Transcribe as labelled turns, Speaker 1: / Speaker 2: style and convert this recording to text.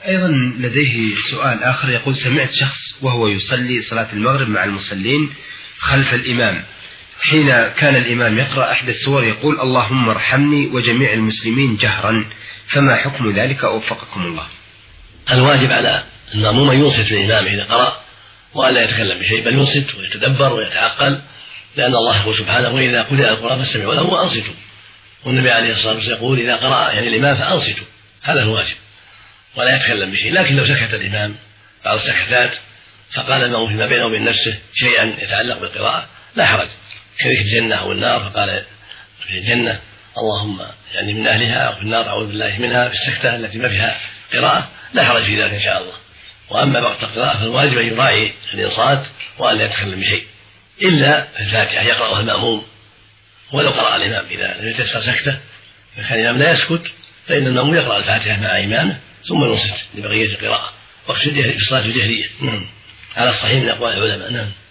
Speaker 1: أيضا لديه سؤال آخر يقول: سمعت شخص وهو يصلي صلاة المغرب مع المصلين خلف الإمام، حين كان الإمام يقرأ إحدى السور يقول: اللهم ارحمني وجميع المسلمين جهرا، فما حكم ذلك وفقكم الله؟
Speaker 2: الواجب على المأموم أن ينصت للإمام إذا قرأ وألا يتكلم بشيء، بل ينصت ويتدبر ويتعقل، لأن الله يقول سبحانه: وإذا قرئ القرآن فاستمعوا له وأنصتوا. والنبي عليه الصلاة والسلام يقول: إذا قرأ يعني الإمام فأنصتوا، هذا الواجب، ولا يتكلم بشيء. لكن لو سكت الإمام بعض السكتات فقال المأموم فيما بينه وبين نفسه شيئا يتعلق بالقراءة لا حرج، كذلك الجنة أو النار، فقال في الجنة اللهم يعني من أهلها، أو في النار أعوذ بالله منها، في السكتة التي ما فيها قراءة لا حرج في ذلك إن شاء الله. وأما وقت القراءة فالواجب أن يراعي الإنصات وأن لا يتكلم بشيء، إلا الفاتحة يقرأها المأموم ولو قرأ الإمام. إذا لم يتيسر سكتة فكان الإمام لا يسكت، فإن المأموم يقرأ الفاتحة مع إمامه ثم ينصت لبقية القراءة وقت في الصلاة الجهرية على الصحيح من أقوال العلماء. نعم.